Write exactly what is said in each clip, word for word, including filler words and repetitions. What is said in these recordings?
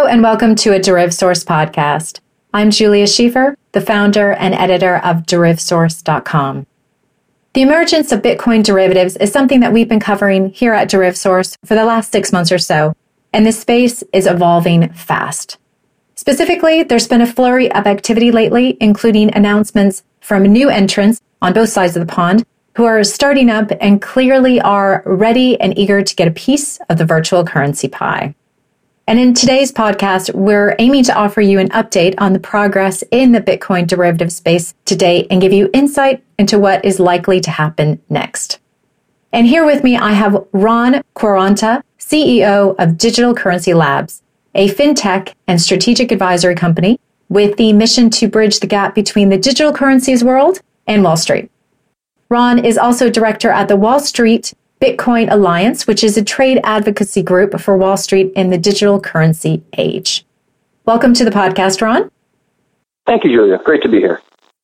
and welcome to a DerivSource podcast. I'm Julia Schiefer, the founder and editor of deriv source dot com. The emergence of Bitcoin derivatives is something that we've been covering here at DerivSource for the last six months or so, and this space is evolving fast. Specifically, there's been a flurry of activity lately, including announcements from new entrants on both sides of the pond who are starting up and clearly are ready and eager to get a piece of the virtual currency pie. And in today's podcast, we're aiming to offer you an update on the progress in the Bitcoin derivative space to date and give you insight into what is likely to happen next. And here with me, I have Ron Quaranta, C E O of Digital Currency Labs, a fintech and strategic advisory company with the mission to bridge the gap between the digital currencies world and Wall Street. Ron is also director at the Wall Street Bitcoin Alliance, which is a trade advocacy group for Wall Street in the digital currency age. Welcome to the podcast, Ron. Thank you, Julia. Great to be here.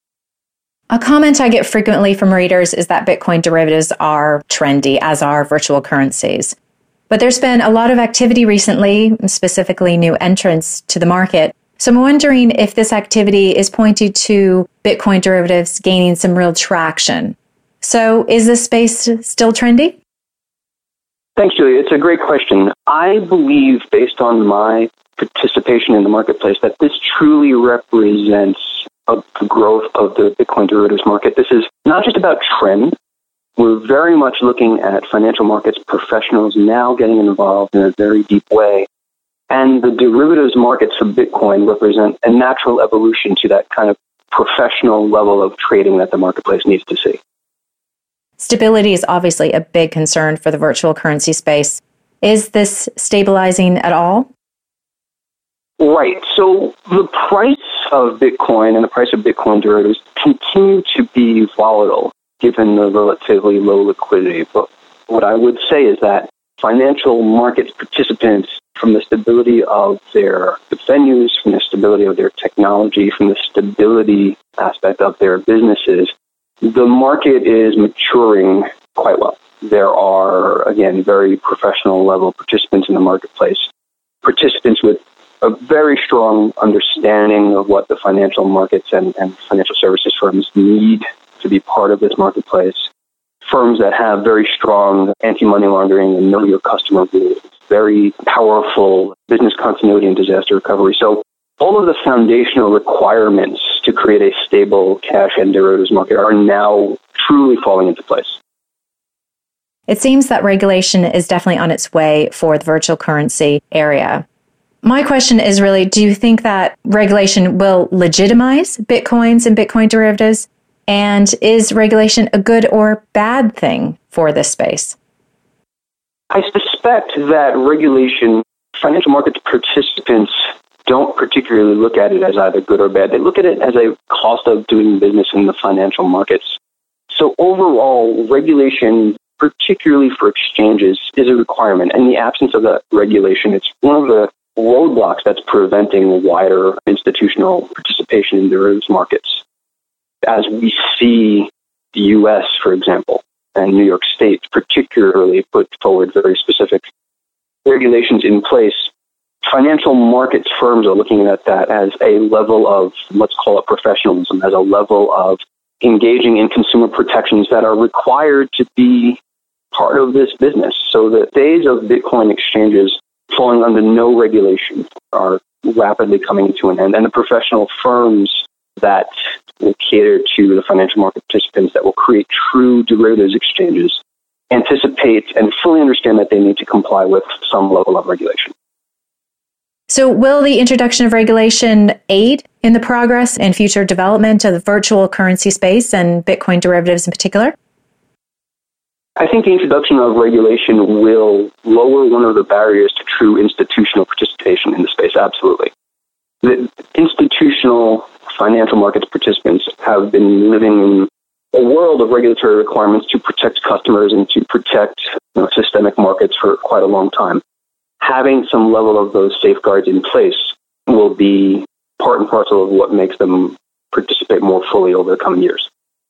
A comment I get frequently from readers is that Bitcoin derivatives are trendy, as are virtual currencies. But there's been a lot of activity recently, specifically new entrants to the market. So I'm wondering if this activity is pointing to Bitcoin derivatives gaining some real traction. So is this space still trendy? Thanks, Julia. It's a great question. I believe, based on my participation in the marketplace, that this truly represents a, the growth of the Bitcoin derivatives market. This is not just about trend. We're very much looking at financial markets professionals now getting involved in a very deep way. And the derivatives markets of Bitcoin represent a natural evolution to that kind of professional level of trading that the marketplace needs to see. Stability is obviously a big concern for the virtual currency space. Is this stabilizing at all? Right. So the price of Bitcoin and the price of Bitcoin derivatives continue to be volatile given the relatively low liquidity. But what I would say is that financial markets participants, from the stability of their venues, from the stability of their technology, from the stability aspect of their businesses, the market is maturing quite well. There are, again, very professional level participants in the marketplace, participants with a very strong understanding of what the financial markets and, and financial services firms need to be part of this marketplace, firms that have very strong anti-money laundering and know your customer rules, very powerful business continuity and disaster recovery. So all of the foundational requirements to create a stable cash and derivatives market are now truly falling into place. It seems that regulation is definitely on its way for the virtual currency area. My question is really, do you think that regulation will legitimize Bitcoins and Bitcoin derivatives? And is regulation a good or bad thing for this space? I suspect that regulation, financial markets participants don't particularly look at it as either good or bad. They look at it as a cost of doing business in the financial markets. So overall, regulation, particularly for exchanges, is a requirement. In the absence of that regulation, it's one of the roadblocks that's preventing wider institutional participation in derivatives markets. As we see the U S, for example, and New York State particularly put forward very specific regulations in place, financial markets firms are looking at that as a level of, let's call it professionalism, as a level of engaging in consumer protections that are required to be part of this business. So the days of Bitcoin exchanges falling under no regulation are rapidly coming to an end. And the professional firms that will cater to the financial market participants, that will create true derivatives exchanges, anticipate and fully understand that they need to comply with some level of regulation. So will the introduction of regulation aid in the progress and future development of the virtual currency space and Bitcoin derivatives in particular? I think the introduction of regulation will lower one of the barriers to true institutional participation in the space, absolutely. The institutional financial markets participants have been living in a world of regulatory requirements to protect customers and to protect you know, systemic markets for quite a long time. Having some level of those safeguards in place will be part and parcel of what makes them participate more fully over the coming years.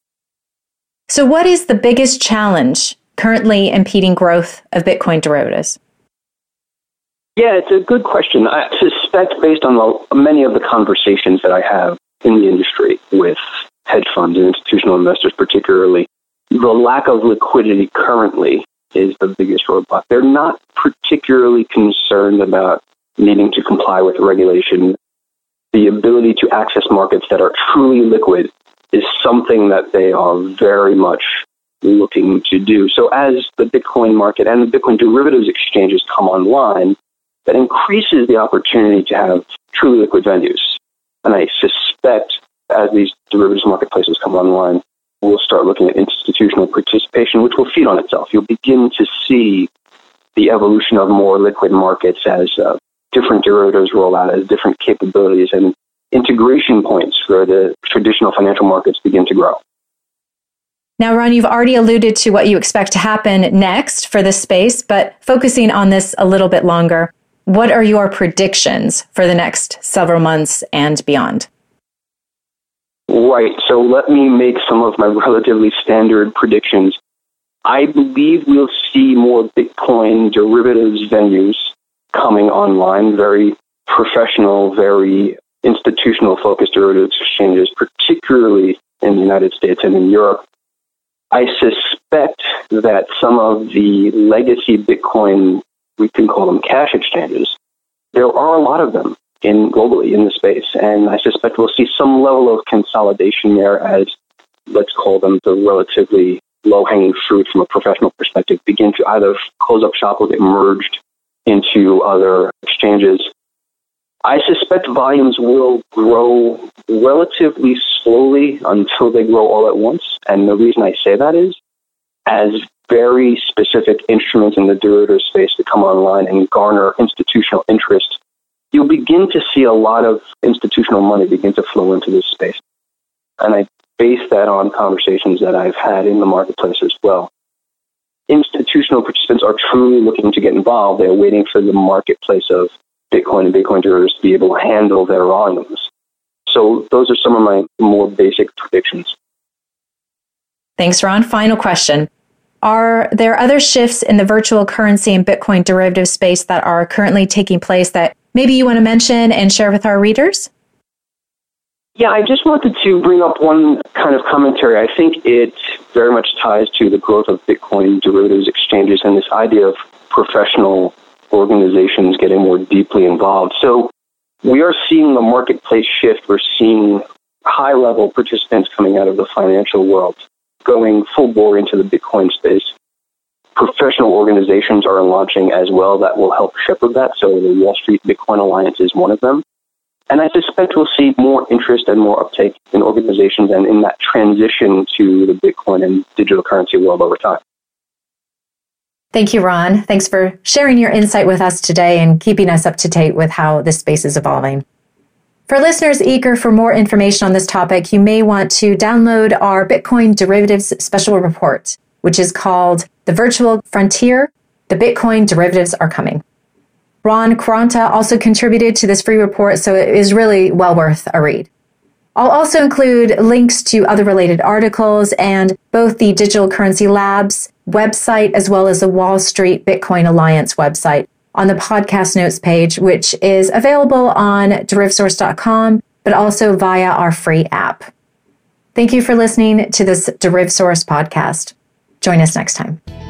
So what is the biggest challenge currently impeding growth of Bitcoin derivatives? Yeah, it's a good question. I suspect suspect, based on the, many of the conversations that I have in the industry with hedge funds and institutional investors particularly, the lack of liquidity currently is the biggest roadblock. They're not particularly concerned about needing to comply with regulation. The ability to access markets that are truly liquid is something that they are very much looking to do. So as the Bitcoin market and the Bitcoin derivatives exchanges come online, that increases the opportunity to have truly liquid venues. And I suspect as these derivatives marketplaces come online, we'll start looking at institutional participation, which will feed on itself. You'll begin to see the evolution of more liquid markets as uh, different derivatives roll out, as different capabilities and integration points for the traditional financial markets begin to grow. Now, Ron, you've already alluded to what you expect to happen next for this space, but focusing on this a little bit longer, what are your predictions for the next several months and beyond? Right. So let me make some of my relatively standard predictions. I believe we'll see more Bitcoin derivatives venues coming online, very professional, very institutional focused derivatives exchanges, particularly in the United States and in Europe. I suspect that some of the legacy Bitcoin, we can call them cash exchanges, there are a lot of them in globally in the space. And I suspect we'll see some level of consolidation there as, let's call them the relatively low-hanging fruit from a professional perspective, begin to either close up shop or get merged into other exchanges. I suspect volumes will grow relatively slowly until they grow all at once. And the reason I say that is, as very specific instruments in the derivative space to come online and garner institutional interest, you'll begin to see a lot of institutional money begin to flow into this space. And I base that on conversations that I've had in the marketplace as well. Institutional participants are truly looking to get involved. They're waiting for the marketplace of Bitcoin and Bitcoin derivatives to be able to handle their volumes. So those are some of my more basic predictions. Thanks, Ron. Final question. Are there other shifts in the virtual currency and Bitcoin derivative space that are currently taking place that maybe you want to mention and share with our readers? Yeah, I just wanted to bring up one kind of commentary. I think it very much ties to the growth of Bitcoin derivatives exchanges and this idea of professional organizations getting more deeply involved. So we are seeing the marketplace shift. We're seeing high-level participants coming out of the financial world, going full bore into the Bitcoin space. Professional organizations are launching as well that will help shepherd that. So the Wall Street Bitcoin Alliance is one of them. And I suspect we'll see more interest and more uptake in organizations and in that transition to the Bitcoin and digital currency world over time. Thank you, Ron. Thanks for sharing your insight with us today and keeping us up to date with how this space is evolving. For listeners eager for more information on this topic, you may want to download our Bitcoin Derivatives Special Report, which is called The Virtual Frontier, The Bitcoin Derivatives Are Coming. Ron Quaranta also contributed to this free report, so it is really well worth a read. I'll also include links to other related articles and both the Digital Currency Labs website as well as the Wall Street Bitcoin Alliance website on the podcast notes page, which is available on deriv source dot com, but also via our free app. Thank you for listening to this DerivSource podcast. Join us next time.